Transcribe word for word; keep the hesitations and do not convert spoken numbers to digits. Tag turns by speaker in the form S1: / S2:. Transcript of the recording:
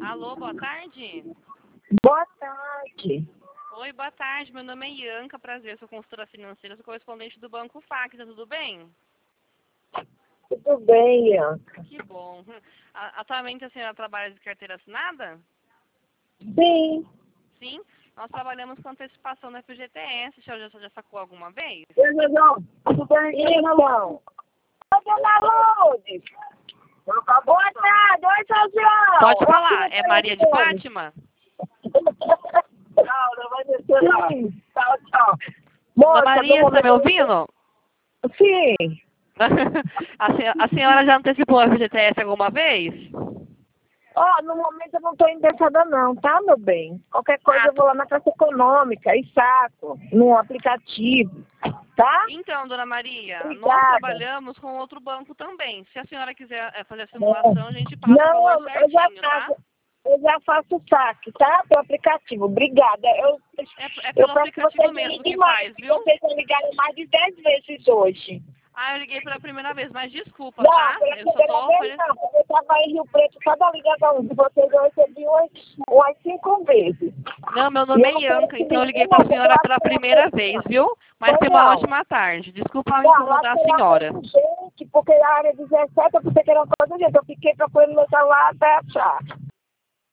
S1: Alô, boa tarde.
S2: Boa tarde.
S1: Oi, boa tarde. Meu nome é Ianca, prazer, sou consultora financeira, sou correspondente do Banco F A C, tá tudo bem?
S2: Tudo bem, Ianca?
S1: Que bom. A- Atualmente a senhora trabalha de carteira assinada?
S2: Sim.
S1: Sim. Nós trabalhamos com antecipação na F G T S. A senhora já, já sacou alguma vez?
S2: Oi, João. Tudo bem, irmão? Oi, dona Lourdes. Boa tarde. Oi, seu João.
S1: Pode falar. É Maria de Fátima?
S2: Não, não vai descer, não. Tchau, tchau.
S1: Dona
S2: Moça,
S1: Maria,
S2: no
S1: você tá me
S2: momento-
S1: ouvindo?
S2: Sim.
S1: a, senhora, a senhora já antecipou a F G T S alguma vez?
S2: Ó, no momento eu não estou interessada não, tá, meu bem? Qualquer coisa
S1: Ah,
S2: eu vou lá na Caixa Econômica e saco, no aplicativo, tá?
S1: Então, dona Maria, nós
S2: Obrigada.
S1: trabalhamos com outro banco também. Se a senhora quiser eh, fazer a simulação, a gente passa o
S2: Não,
S1: valor
S2: eu já
S1: certinho, tá?
S2: faço, eu já faço o saque, tá? Pelo aplicativo. Obrigada. Eu,
S1: É, é
S2: eu
S1: pelo
S2: peço que
S1: aplicativo
S2: vocês me
S1: mesmo
S2: liguem
S1: que
S2: mais,
S1: faz,
S2: porque
S1: viu?
S2: vocês já ligaram mais de dez vezes hoje.
S1: Ah, eu liguei pela primeira vez, mas desculpa,
S2: Não,
S1: tá?
S2: pela
S1: Eu só
S2: primeira
S1: tô
S2: vez
S1: oferecendo.
S2: não, porque eu estava em Rio Preto, cada ligação de vocês eu recebi umas, umas cinco vezes.
S1: Não, meu
S2: E
S1: nome
S2: eu
S1: é
S2: não quero
S1: Ianca,
S2: que
S1: então eu
S2: ninguém
S1: liguei pra
S2: não, porque eu
S1: senhora
S2: acho
S1: pela
S2: que ela
S1: primeira
S2: fez
S1: vez,
S2: isso.
S1: viu? Mas
S2: Foi
S1: tenha uma
S2: não.
S1: ótima tarde. Desculpa eu
S2: Não, eu acho
S1: incomodar
S2: que
S1: a
S2: ela
S1: senhora.
S2: fez gente, porque a área dezessete eu pensei que era uma coisa, gente. Eu fiquei procurando meu celular até achar.